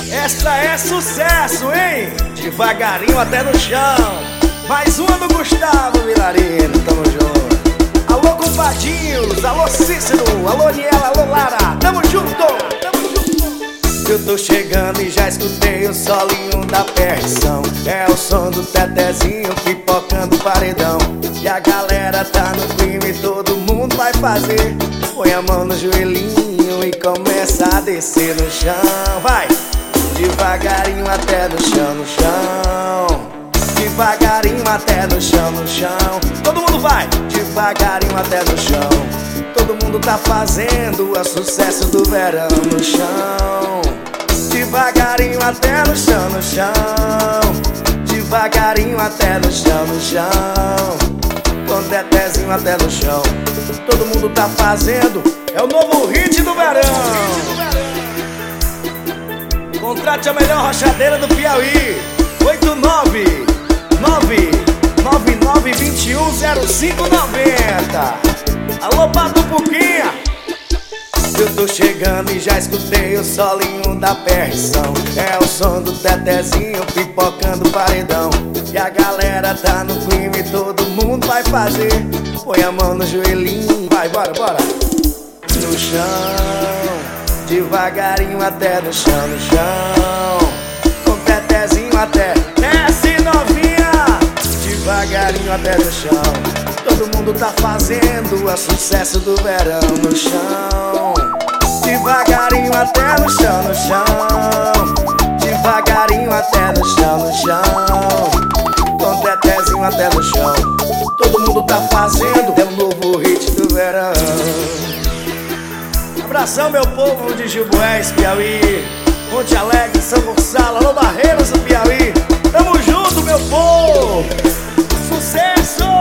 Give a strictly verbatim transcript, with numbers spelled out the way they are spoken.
Essa é sucesso, hein? Devagarinho até no chão. Mais uma do Gustavo Vilarino, tamo junto. Alô, compadinhos, alô, Cícero, alô, Niela, alô, Lara, tamo junto, tamo junto. Eu tô chegando e já escutei o solinho da perdição. É o som do tetezinho pipocando paredão. E a galera tá no clima e todo mundo vai fazer. Põe a mão no joelhinho e começa a descer no chão. Vai! Devagarinho até no chão, no chão. Devagarinho até no chão, no chão. Todo mundo vai! Devagarinho até no chão. Todo mundo tá fazendo o sucesso do verão no chão. Devagarinho até no chão, no chão. Devagarinho até no chão, no chão. Com tetezinho até no chão. Todo mundo tá fazendo. É o novo hit do verão. Contrate a melhor rochadeira do Piauí. Oito nove nove nove nove dois um zero cinco nove zero. Alô, Pato Puquinha. Eu tô chegando e já escutei o solinho da perdição. É o som do tetezinho pipocando paredão. E a galera tá no clima e todo mundo vai fazer. Põe a mão no joelhinho. Vai, bora, bora. No chão. Devagarinho até no chão, no chão. Com tetezinho até. Desce, novinha. Devagarinho até no chão. Todo mundo tá fazendo o sucesso do verão no chão. Devagarinho até no chão, no chão. Devagarinho até no chão, no chão. Com tetezinho até no chão. Todo mundo tá fazendo. É o novo hit do verão. Abração, meu povo de Gilboés, Piauí, Monte Alegre, São Gonçalo, alô, Barreiras do Piauí. Tamo junto, meu povo. Sucesso!